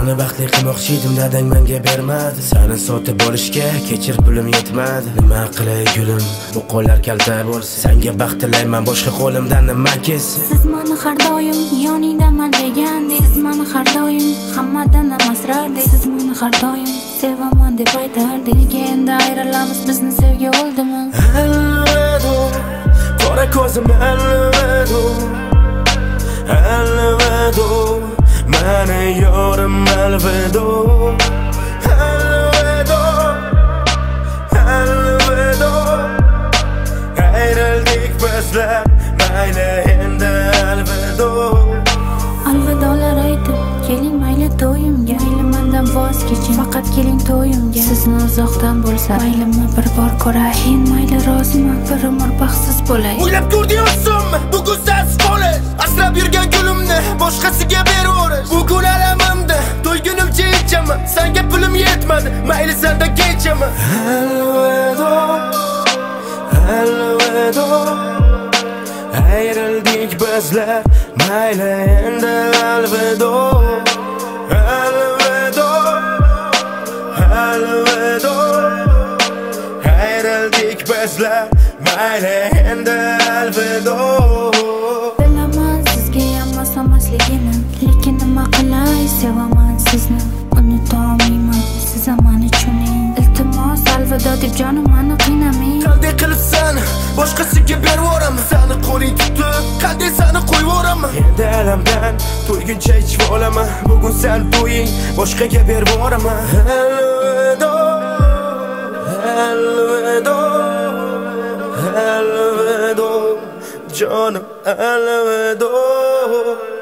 Seni baxtli qilmoqchi edim, dadang menga bermadi. Seni sotib olishga kechir pulim yetmadi. Nima qilay gulim, bu qo'llar kalta bo'lsa, senga baxt tilayman, boshqa qo'limdan nima kelsa. Siz meni har doim yoningdaman degandek, siz meni har doim hammadan asrardek, siz meni har doim sevaman deb aytardek. Nega endi ayrilamiz, bizni sevgi oldimi? Alvido, qora ko'zim alvido, alvido, meni yorim alvido, alvido, alvido, ayrildik bizlar, mayli endi alvido. Alvidolar aytib keling mayli to'yimga, mayli mendan voz keching, faqat keling to'yimga. Sizni uzoqdan bo'lsa maylimi bir bor ko'rayin, mayli roziman bir umr baxtsiz bo'lay. O'ylab ko'rdingizmi bugun sensiz qolish, asrab yurgan gulimni boshqasiga beraverish. Bugun alamimda to'ygunimcha ichaman, senga pulim yetmadi, mayli senda kechaman. Alvido, alvido, ayrildik bizlar, mayli endi alvido, alvido, alvido, ayrildik bizlar, mayli endi alvido. Bilaman sizga yonmasamasligini, lekin nima qilay, sevaman sizni, unutolmayman, siz aman uchuning. Iltimos alvido deb jonim meni qiynamang. Qanday qilib seni boshqasiga bervoraman, seni qo'ling tutib qanday seni qo'yvoraman. Endi alamdan to'yguncha ichib olaman, bugun sen to'ying boshqaga bervoraman. Alvido, alvido, alvido, jonim alvido.